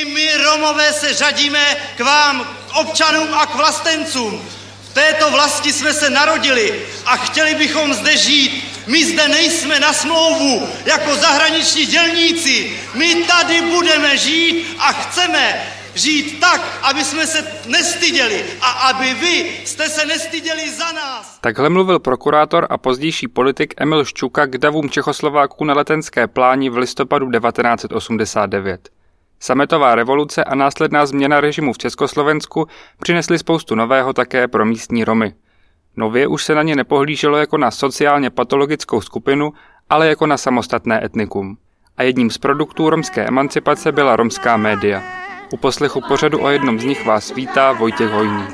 I my Romové se řadíme k vám, k občanům a k vlastencům. V této vlasti jsme se narodili a chtěli bychom zde žít. My zde nejsme na smlouvu jako zahraniční dělníci. My tady budeme žít a chceme žít tak, aby jsme se nestyděli a aby vy jste se nestyděli za nás. Takhle mluvil prokurátor a pozdější politik Emil Ščuka k davům Čechoslováků na Letenské pláni v listopadu 1989. Sametová revoluce a následná změna režimu v Československu přinesly spoustu nového také pro místní Romy. Nově už se na ně nepohlíželo jako na sociálně patologickou skupinu, ale jako na samostatné etnikum. A jedním z produktů romské emancipace byla romská média. U poslechu pořadu o jednom z nich vás vítá Vojtěch Hojný.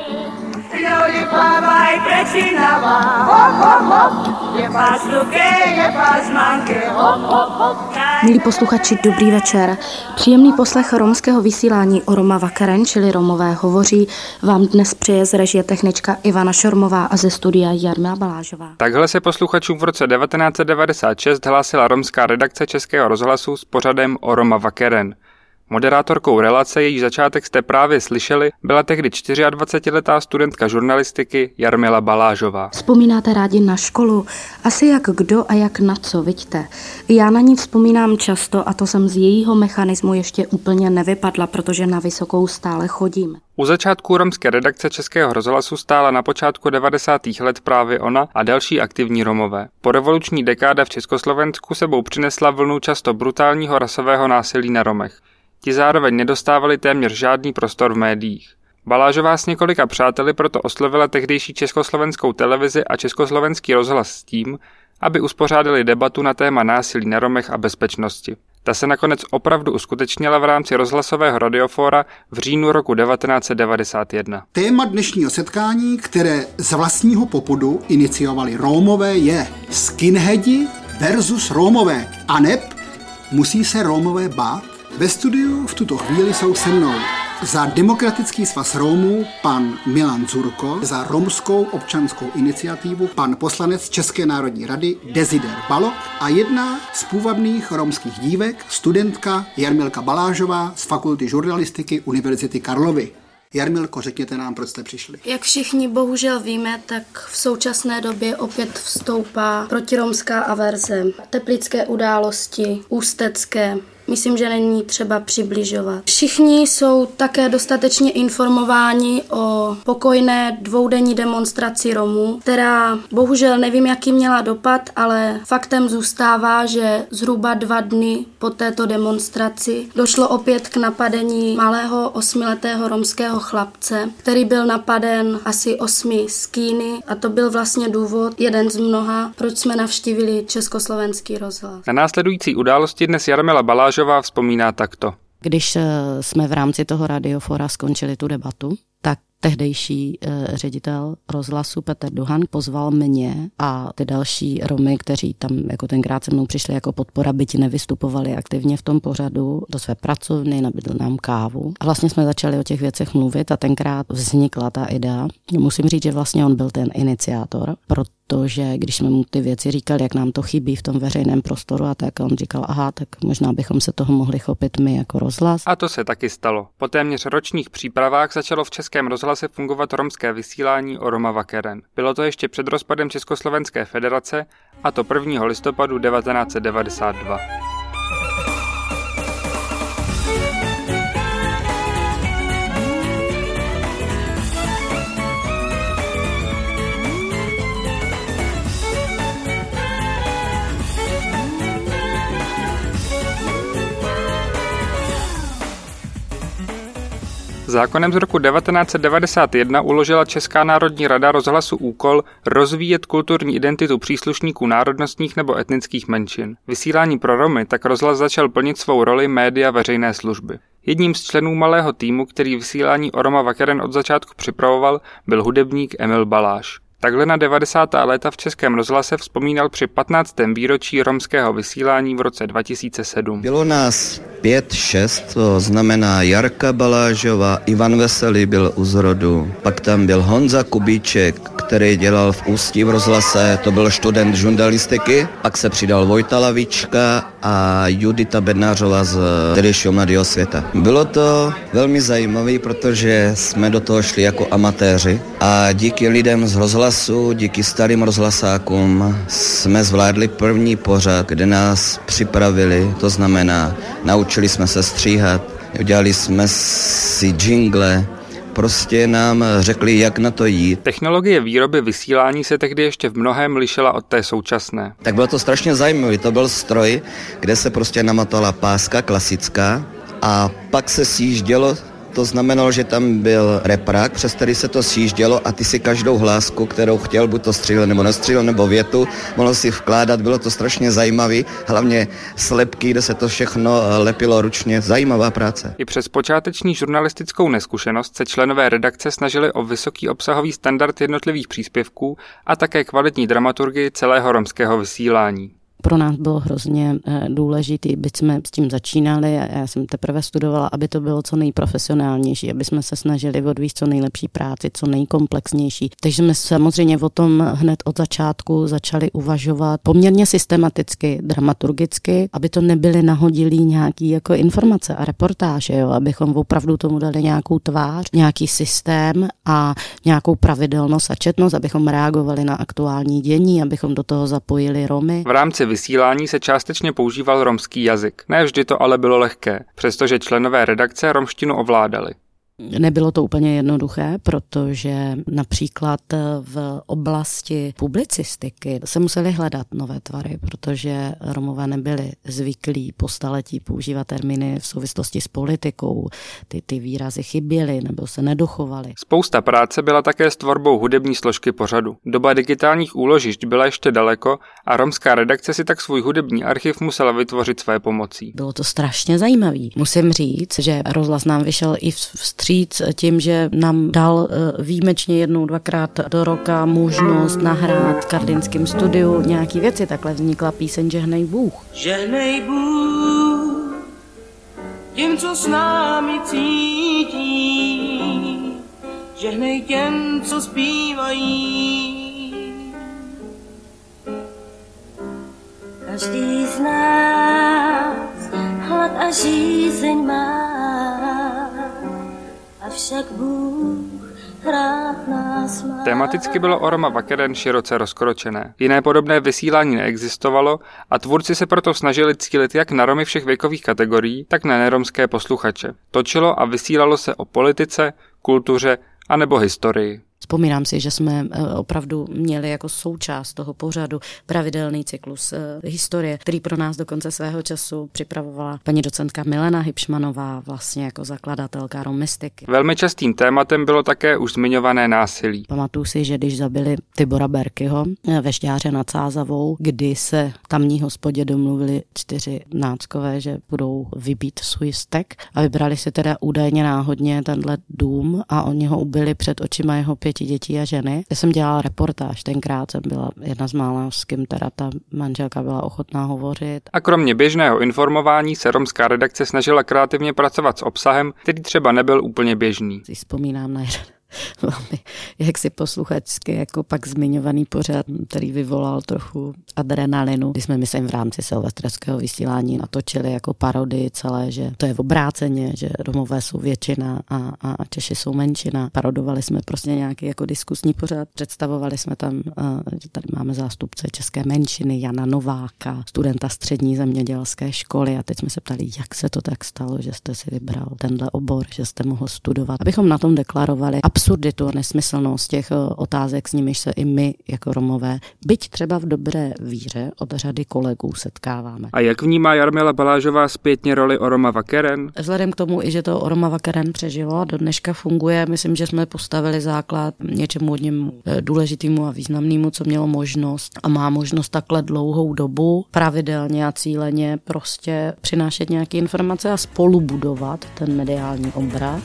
Milí posluchači, dobrý večer. Příjemný poslech romského vysílání Oroma Vakeren, čili Romové hovoří, vám dnes přeje z režie technička Ivana Šormová a ze studia Jarmila Balážová. Takhle se posluchačům v roce 1996 hlásila romská redakce Českého rozhlasu s pořadem Oroma Vakeren. Moderátorkou relace, jejíž začátek jste právě slyšeli, byla tehdy 24letá studentka žurnalistiky Jarmila Balážová. Vzpomínáte rádi na školu? Asi jak kdo a jak na co, vidíte. Já na ní vzpomínám často a to jsem z jejího mechanismu ještě úplně nevypadla, protože na vysokou stále chodím. U začátku romské redakce Českého rozhlasu stála na počátku 90. let právě ona a další aktivní Romové. Po revoluční dekáda v Československu sebou přinesla vlnu často brutálního rasového násilí na Romech. Ti zároveň nedostávali téměř žádný prostor v médiích. Balážová s několika přáteli proto oslovila tehdejší československou televizi a československý rozhlas s tím, aby uspořádali debatu na téma násilí na Romech a bezpečnosti. Ta se nakonec opravdu uskutečnila v rámci rozhlasového radiofóra v říjnu roku 1991. Téma dnešního setkání, které z vlastního popudu iniciovali Rómové, je skinheadi versus Rómové. Aneb musí se Rómové bát? Ve studiu v tuto chvíli jsou se mnou za Demokratický svaz Rómů pan Milan Zurko, za romskou občanskou iniciativu pan poslanec České národní rady Desider Balog a jedna z půvabných romských dívek, studentka Jarmilka Balážová z Fakulty žurnalistiky Univerzity Karlovy. Jarmilko, řekněte nám, proč jste přišli. Jak všichni bohužel víme, tak v současné době opět vstoupá protiromská averze. Teplické události, ústecké. Myslím, že není třeba přibližovat. Všichni jsou také dostatečně informováni o pokojné dvoudenní demonstraci Romů, která bohužel nevím, jaký měla dopad, ale faktem zůstává, že zhruba 2 dny po této demonstraci došlo opět k napadení malého 8letého romského chlapce, který byl napaden asi 8 skýny a to byl vlastně důvod, jeden z mnoha, proč jsme navštívili Československý rozhlas. Na následující události dnes Jarmila Balážová vzpomíná takto. Když jsme v rámci toho radiofora skončili tu debatu, tak tehdejší ředitel rozhlasu Petr Duhan pozval mě a ty další Romy, kteří tam jako tenkrát se mnou přišli jako podpora, byť nevystupovali aktivně v tom pořadu, do své pracovny, nabídl nám kávu. A vlastně jsme začali o těch věcech mluvit a tenkrát vznikla ta idea. Musím říct, že vlastně on byl ten iniciátor, protože když jsme mu ty věci říkali, jak nám to chybí v tom veřejném prostoru a tak, on říkal, aha, tak možná bychom se toho mohli chopit my jako rozhlas. A to se taky stalo. Po téměř ročních přípravách začalo v Českém rozhlase fungovat romské vysílání Oroma Vakeren. Bylo to ještě před rozpadem Československé federace, a to 1. listopadu 1992. Zákonem z roku 1991 uložila Česká národní rada rozhlasu úkol rozvíjet kulturní identitu příslušníků národnostních nebo etnických menšin. Vysílání pro Romy tak rozhlas začal plnit svou roli média veřejné služby. Jedním z členů malého týmu, který vysílání Oroma Vakeren od začátku připravoval, byl hudebník Emil Baláš. Takhle na 90. léta v Českém rozhlase vzpomínal při 15. výročí romského vysílání v roce 2007. Bylo nás 5-6, to znamená Jarka Balážová, Ivan Veselý byl u zrodu, pak tam byl Honza Kubíček, který dělal v Ústí v rozhlase, to byl student žurnalistiky, pak se přidal Vojta Lavička a Judita Bednářová z tehdejšího Mladého světa. Bylo to velmi zajímavé, protože jsme do toho šli jako amatéři a díky lidem z rozhlasu, díky starým rozhlasákům jsme zvládli první pořad, kde nás připravili, to znamená, naučili jsme se stříhat, udělali jsme si jingle, prostě nám řekli, jak na to jít. Technologie výroby vysílání se tehdy ještě v mnohém lišila od té současné. Tak bylo to strašně zajímavé, to byl stroj, kde se prostě namatala páska klasická a pak se sjíždělo. To znamenalo, že tam byl reprák, přes který se to sjíždělo a ty si každou hlásku, kterou chtěl, buď to střílel nebo nestřílel, nebo větu, mohl si vkládat, bylo to strašně zajímavý, hlavně slepky, kde se to všechno lepilo ručně, zajímavá práce. I přes počáteční žurnalistickou neskušenost se členové redakce snažili o vysoký obsahový standard jednotlivých příspěvků a také kvalitní dramaturgii celého romského vysílání. Pro nás bylo hrozně důležitý, byť jsme s tím začínali a já jsem teprve studovala, aby to bylo co nejprofesionálnější, aby jsme se snažili odvíct co nejlepší práci, co nejkomplexnější. Takže jsme samozřejmě o tom hned od začátku začali uvažovat poměrně systematicky, dramaturgicky, aby to nebyly nahodilý nějaký jako informace a reportáže, jo? Abychom opravdu tomu dali nějakou tvář, nějaký systém a nějakou pravidelnost a četnost, abychom reagovali na aktuální dění, abychom do toho zapojili Romy. V rámci vysílání se částečně používal romský jazyk. Ne vždy to ale bylo lehké, přestože členové redakce romštinu ovládali. Nebylo to úplně jednoduché, protože například v oblasti publicistiky se museli hledat nové tvary, protože Romové nebyli zvyklí po staletí používat termíny v souvislosti s politikou. Ty výrazy chyběly nebo se nedochovaly. Spousta práce byla také s tvorbou hudební složky pořadu. Doba digitálních úložišť byla ještě daleko a romská redakce si tak svůj hudební archiv musela vytvořit své pomocí. Bylo to strašně zajímavý. Musím říct, že rozhlas nám vyšel i vstříc tím, že nám dal výjimečně jednou, dvakrát do roka možnost nahrát v Karlínském studiu nějaký věci. Takhle vznikla píseň Žehnej Bůh. Žehnej Bůh tím, co s námi cítí, žehnej těm, co zpívají. Každý z nás hlad a žízeň má, avšak Bůh rád nás má. Tematicky bylo o Roma Vakeren široce rozkročené. Jiné podobné vysílání neexistovalo a tvůrci se proto snažili cílit jak na Romy všech věkových kategorií, tak na neromské posluchače. Točilo a vysílalo se o politice, kultuře a nebo historii. Vzpomínám si, že jsme opravdu měli jako součást toho pořadu pravidelný cyklus historie, který pro nás do konce svého času připravovala paní docentka Milena Hybšmanová, vlastně jako zakladatelka romistiky. Velmi častým tématem bylo také už zmiňované násilí. Pamatuju si, že když zabili Tibora Berkyho ve Šťáře nad Sázavou, kdy se tamní hospodě domluvili 4 náckové, že budou vybít svůj stek a vybrali si teda údajně náhodně tenhle dům a oni ho ubili před očima jeho 5 dětí a ženy. Já jsem dělala reportáž, tenkrát jsem byla jedna z mála, s kým teda ta manželka byla ochotná hovořit. A kromě běžného informování se romská redakce snažila kreativně pracovat s obsahem, který třeba nebyl úplně běžný. Si vzpomínám na jeden velmi jaksi posluchačsky jako pak zmiňovaný pořad, který vyvolal trochu adrenalinu. Když jsme, myslím, v rámci silvestrského vysílání natočili jako parodii celé, že to je obráceně, že Romové jsou většina a Češi jsou menšina. Parodovali jsme prostě nějaký jako diskusní pořad. Představovali jsme tam, že tady máme zástupce české menšiny, Jana Nováka, studenta střední zemědělské školy a teď jsme se ptali, jak se to tak stalo, že jste si vybral tenhle obor, že jste mohl studovat. Abychom na tom deklarovali absurditu a nesmyslnost těch otázek, s nimiž se i my jako Romové, byť třeba v dobré víře od řady kolegů setkáváme. A jak vnímá Jarmila Balážová zpětně roli Oroma Vakeren? Vzhledem k tomu, i že to Oroma Vakeren přežilo a do dneška funguje, myslím, že jsme postavili základ něčemu hodně důležitému a významnému, co mělo možnost a má možnost takhle dlouhou dobu pravidelně a cíleně prostě přinášet nějaké informace a spolubudovat ten mediální obraz.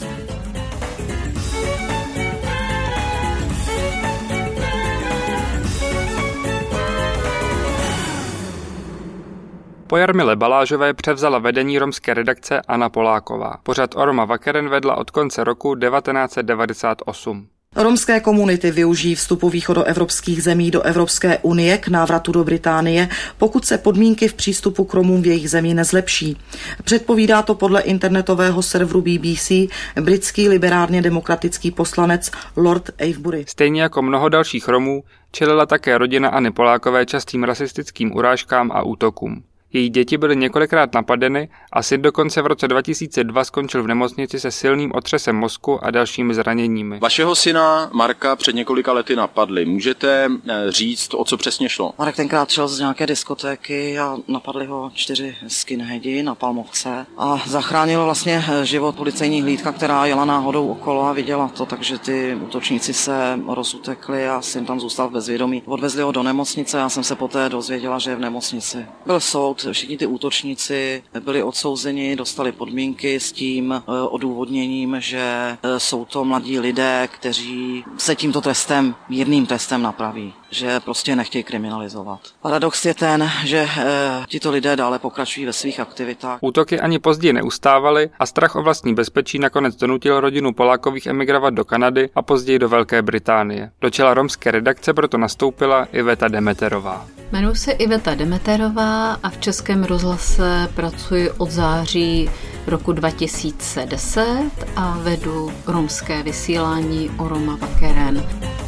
Po Jarmile Balážové převzala vedení romské redakce Anna Poláková. Pořad Oroma Vakeren vedla od konce roku 1998. Romské komunity využijí vstupu východoevropských zemí do Evropské unie k návratu do Británie, pokud se podmínky v přístupu k Romům v jejich zemi nezlepší. Předpovídá to podle internetového serveru BBC britský liberálně demokratický poslanec Lord Avebury. Stejně jako mnoho dalších Romů čelila také rodina Anny Polákové častým rasistickým urážkám a útokům. Její děti byly několikrát napadeny a syn dokonce v roce 2002 skončil v nemocnici se silným otřesem mozku a dalšími zraněními. Vašeho syna Marka před několika lety napadli. Můžete říct, o co přesně šlo? Marek tenkrát šel z nějaké diskotéky a napadli ho 4 skinheadi na Palmovce a zachránil vlastně život policejní hlídka, která jela náhodou okolo a viděla to, takže ty útočníci se rozutekli a syn tam zůstal v bezvědomí. Odvezli ho do nemocnice, já jsem se poté dozvěděla, že je v nemocnici. Byl soud, všichni ty útočníci byli odsouzeni, dostali podmínky s tím odůvodněním, že jsou to mladí lidé, kteří se tímto trestem, mírným trestem napraví, že prostě nechtějí kriminalizovat. Paradox je ten, že tito lidé dále pokračují ve svých aktivitách. Útoky ani později neustávaly a strach o vlastní bezpečí nakonec donutil rodinu Polákových emigrovat do Kanady a později do Velké Británie. Do čela romské redakce proto nastoupila Iveta Demeterová. Jmenuji se Iveta Demeterová a v Českém rozhlase pracuji od září roku 2010 a vedu romské vysílání Oroma Vakeren.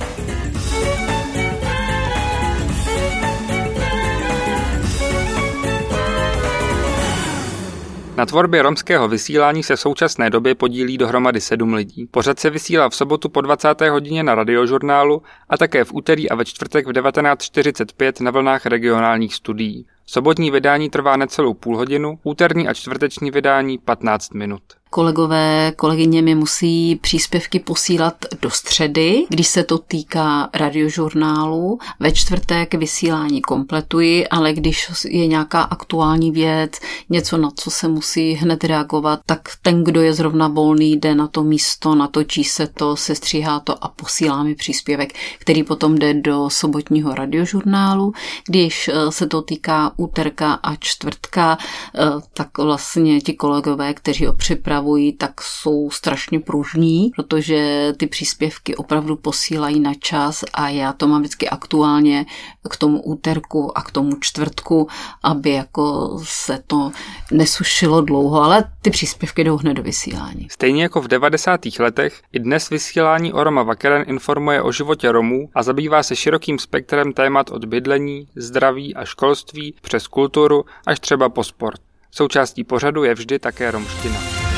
Na tvorbě romského vysílání se v současné době podílí dohromady 7 lidí. Pořad se vysílá v sobotu po 20. hodině na Radiožurnálu a také v úterý a ve čtvrtek v 19:45 na vlnách regionálních studií. Sobotní vydání trvá necelou půl hodinu, úterní a čtvrteční vydání 15 minut. Kolegové, kolegyně mi musí příspěvky posílat do středy, když se to týká Radiožurnálu. Ve čtvrtek vysílání kompletuji, ale když je nějaká aktuální věc, něco, na co se musí hned reagovat, tak ten, kdo je zrovna volný, jde na to místo, natočí se to, sestříhá to a posílá mi příspěvek, který potom jde do sobotního Radiožurnálu. Když se to týká úterka a čtvrtka, tak vlastně ti kolegové, kteří ho připravují, tak jsou strašně pružní, protože ty příspěvky opravdu posílají na čas a já to mám vždycky aktuálně k tomu úterku a k tomu čtvrtku, aby jako se to nesušilo dlouho, ale ty příspěvky jdou hned do vysílání. Stejně jako v 90. letech, i dnes vysílání Oroma Vakeren informuje o životě Romů a zabývá se širokým spektrem témat od bydlení, zdraví a školství přes kulturu až třeba po sport. Součástí pořadu je vždy také romština.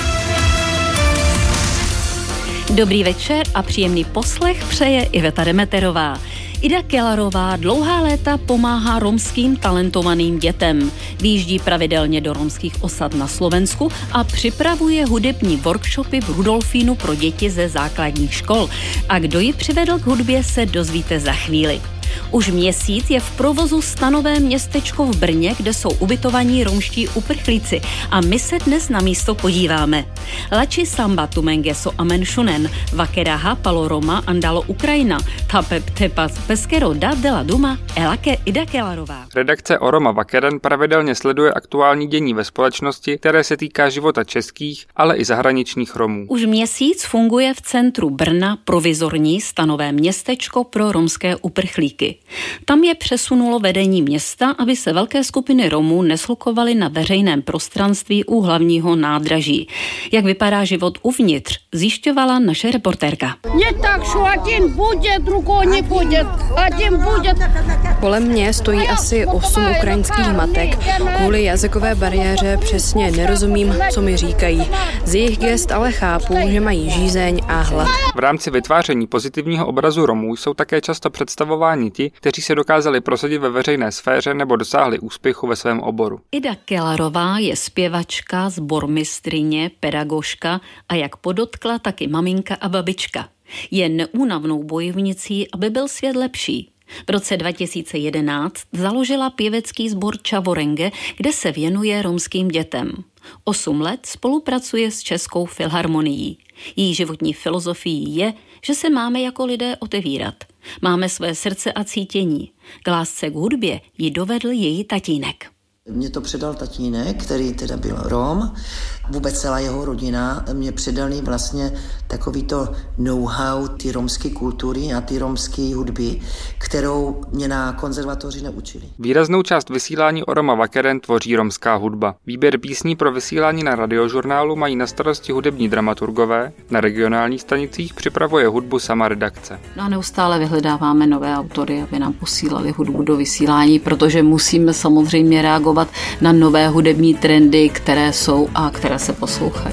Dobrý večer a příjemný poslech přeje Iveta Demeterová. Ida Kelarová dlouhá léta pomáhá romským talentovaným dětem. Vyjíždí pravidelně do romských osad na Slovensku a připravuje hudební workshopy v Rudolfínu pro děti ze základních škol. A kdo ji přivedl k hudbě, se dozvíte za chvíli. Už měsíc je v provozu stanové městečko v Brně, kde jsou ubytovaní romští uprchlíci a my se dnes na místo podíváme. Lači samba tumengeso amen shunen, vakeraha palo Roma andalo Ukrajina, tapep tepas peskero da dela duma, elake Ida Kelarová. Redakce Oroma Vakeren pravidelně sleduje aktuální dění ve společnosti, které se týká života českých, ale i zahraničních Romů. Už měsíc funguje v centru Brna provizorní stanové městečko pro romské uprchlíky. Tam je přesunulo vedení města, aby se velké skupiny Romů neshlukovaly na veřejném prostranství u hlavního nádraží. Jak vypadá život uvnitř, zjišťovala naše reportérka. Kolem mě stojí asi 8 ukrajinských matek. Kvůli jazykové bariéře přesně nerozumím, co mi říkají. Z jejich gest ale chápu, že mají žízeň a hlad. V rámci vytváření pozitivního obrazu Romů jsou také často představováni ti, kteří se dokázali prosadit ve veřejné sféře nebo dosáhli úspěchu ve svém oboru. Ida Kelarová je zpěvačka, sbormistryně, pedagožka a jak podotkla, taky maminka a babička. Je neúnavnou bojovnicí, aby byl svět lepší. V roce 2011 založila pěvecký sbor Čavorenge, kde se věnuje romským dětem. 8 let spolupracuje s Českou filharmonií. Její životní filozofií je, že se máme jako lidé otevírat. Máme své srdce a cítění. K lásce k hudbě ji dovedl její tatínek. Mě to předal tatínek, který teda byl Rom. Vůbec celá jeho rodina mě předali vlastně takovýto know-how ty romské kultury a ty romské hudby, kterou mě na konzervatoři neučili. Výraznou část vysílání Oroma Vakeren tvoří romská hudba. Výběr písní pro vysílání na radiožurnálu mají na starosti hudební dramaturgové, na regionálních stanicích připravuje hudbu sama redakce. No a neustále vyhledáváme nové autory, aby nám posílali hudbu do vysílání, protože musíme samozřejmě reagovat na nové hudební trendy, které jsou a které se poslouchají.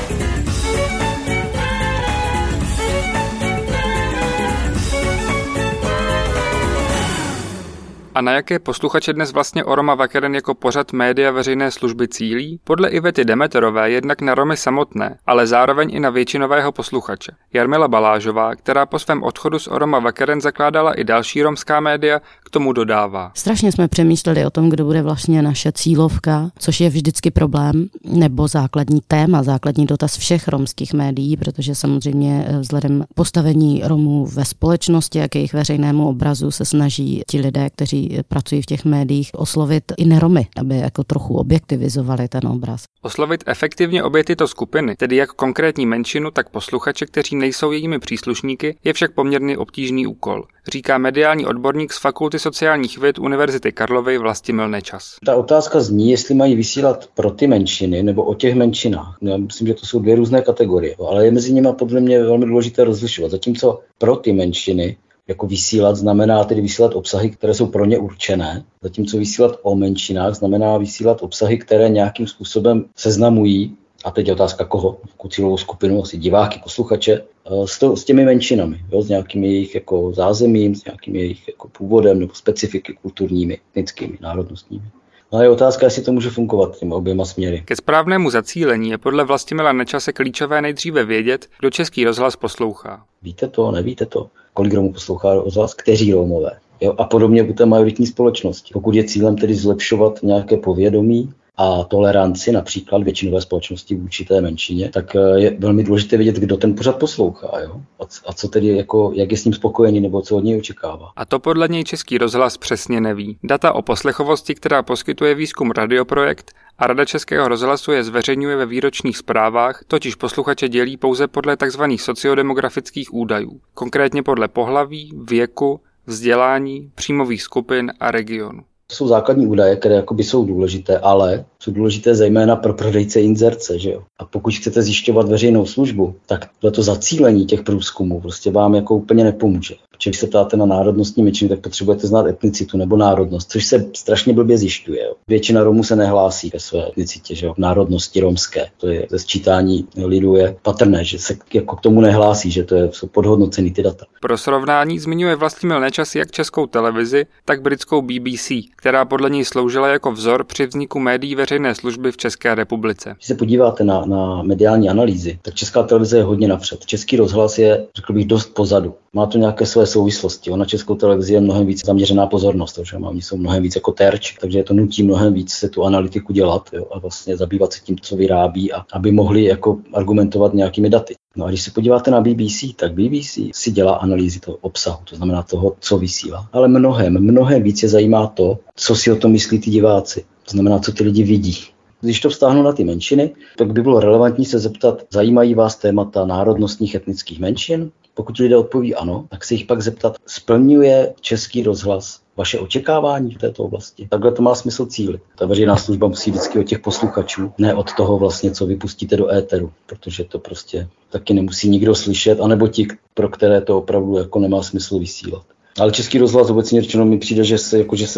A na jaké posluchače dnes vlastně Oroma Vakeren jako pořad média veřejné služby cílí? Podle Ivety Demeterové jednak na Romy samotné, ale zároveň i na většinového posluchače. Jarmila Balážová, která po svém odchodu z Oroma Vakeren zakládala i další romská média, k tomu dodává. Strašně jsme přemýšleli o tom, kdo bude vlastně naše cílovka, což je vždycky problém, nebo základní téma, základní dotaz všech romských médií, protože samozřejmě vzhledem postavení Romů ve společnosti a k jejich veřejnému obrazu se snaží ti lidé, kteří pracují v těch médiích, oslovit i neromy, aby jako trochu objektivizovali ten obraz. Oslovit efektivně obě tyto skupiny, tedy jak konkrétní menšinu, tak posluchače, kteří nejsou jejími příslušníky, je však poměrně obtížný úkol, říká mediální odborník z Fakulty sociálních věd Univerzity Karlovy Vlastimil Nečas. Ta otázka zní, jestli mají vysílat pro ty menšiny nebo o těch menšinách. Já myslím, že to jsou dvě různé kategorie, ale je mezi nimi podle mě velmi důležité rozlišovat. Zatímco pro ty menšiny jako vysílat znamená tedy vysílat obsahy, které jsou pro ně určené, zatímco vysílat o menšinách znamená vysílat obsahy, které nějakým způsobem seznamují, a teď je otázka koho, cílovou skupinu, asi diváky, posluchače, s těmi menšinami, jo, s nějakým jejich jako zázemím, s nějakým jejich jako původem nebo specifiky kulturními, etnickými, národnostními. No je otázka, jestli to může fungovat těmi oběma směry. Ke správnému zacílení je podle Vlastimila Nečase klíčové nejdříve vědět, kdo Český rozhlas poslouchá. Víte to, nevíte to? Kolik Romů poslouchá rozhlas, kteří Romové? Jo? A podobně u té majoritní společnosti. Pokud je cílem tedy zlepšovat nějaké povědomí a toleranci například většinové společnosti vůči té menšině, tak je velmi důležité vědět, kdo ten pořad poslouchá, jo? A co tedy jako, jak je s ním spokojený nebo co od něj očekává. A to podle něj Český rozhlas přesně neví. Data o poslechovosti, která poskytuje výzkum Radioprojekt a Rada Českého rozhlasu je zveřejňuje ve výročních zprávách, totiž posluchače dělí pouze podle tzv. Sociodemografických údajů, konkrétně podle pohlaví, věku, vzdělání, příjmových skupin a regionu. To jsou základní údaje, které jakoby jsou důležité, ale jsou důležité zejména pro prodejce inzerce, že jo. A pokud chcete zjišťovat veřejnou službu, tak to zacílení těch průzkumů prostě vám jako úplně nepomůže. Protože když se ptáte na národnostní menšinu, tak potřebujete znát etnicitu nebo národnost, což se strašně blbě zjišťuje. Jo. Většina Romů se nehlásí ke své etnicitě, že jo, národnosti romské. To je ze sčítání lidu je patrné, že se jako k tomu nehlásí, že to jsou podhodnocený ty data. Pro srovnání zmiňuje Vlastimil Nečas jak Českou televizi, tak britskou BBC, která podle něj sloužila jako vzor při vzniku médií veřejné služby v České republice. Když se podíváte na mediální analýzy, tak Česká televize je hodně napřed. Český rozhlas je, řekl bych, dost pozadu. Má to nějaké své souvislosti. Na Českou televizi je mnohem víc zaměřená pozornost, takže oni jsou mnohem víc jako terč, takže je to nutí mnohem víc se tu analytiku dělat, jo, a vlastně zabývat se tím, co vyrábí, a aby mohli jako argumentovat nějakými daty. No a když se podíváte na BBC, tak BBC si dělá analýzy toho obsahu, to znamená toho, co vysílá. Ale mnohem víc je zajímá to, co si o tom myslí ty diváci. To znamená, co ty lidi vidí. Když to vztáhnu na ty menšiny, tak by bylo relevantní se zeptat, zajímají vás témata národnostních etnických menšin? Pokud lidé odpoví ano, tak se jich pak zeptat, splňuje Český rozhlas vaše očekávání v této oblasti? Takhle to má smysl cílit. Ta veřejná služba musí vždycky od těch posluchačů, ne od toho vlastně, co vypustíte do éteru, protože to prostě taky nemusí nikdo slyšet, anebo ti, pro které to opravdu jako nemá smysl vysílat. Ale Český rozhlas obecně řečeno mi přijde, že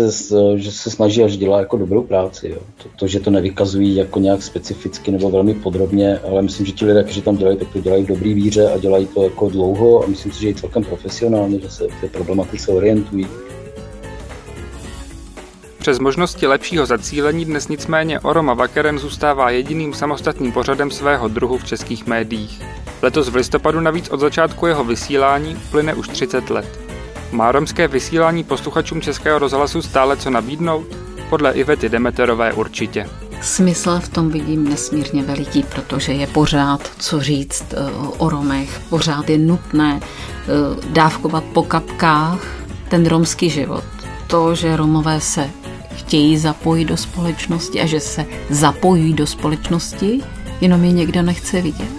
se snaží až dělá jako dobrou práci. Jo. To, že to nevykazují jako nějak specificky nebo velmi podrobně, ale myslím, že ti lidé, kteří tam dělají, tak to dělají v dobrý víře a dělají to jako dlouho a myslím si, že je celkem profesionálně, že se v té problematice orientují. Přes možnosti lepšího zacílení dnes nicméně Oroma Vakeren zůstává jediným samostatným pořadem svého druhu v českých médiích. Letos v listopadu navíc od začátku jeho vysílání plyne už 30 let. Má romské vysílání posluchačům Českého rozhlasu stále co nabídnout? Podle Ivety Demeterové určitě. Smysl v tom vidím nesmírně veliký, protože je pořád co říct o Romech, pořád je nutné dávkovat po kapkách ten romský život. To, že Romové se chtějí zapojit do společnosti a že se zapojí do společnosti, jenom je někdo nechce vidět.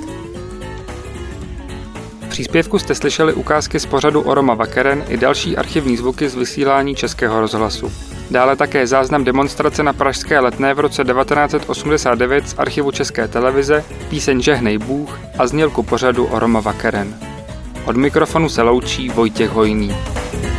V příspěvku jste slyšeli ukázky z pořadu Oroma Vakeren i další archivní zvuky z vysílání Českého rozhlasu. Dále také záznam demonstrace na Pražské Letné v roce 1989 z archivu České televize, píseň Žehnej Bůh a znělku pořadu Oroma Vakeren. Od mikrofonu se loučí Vojtěch Hojný.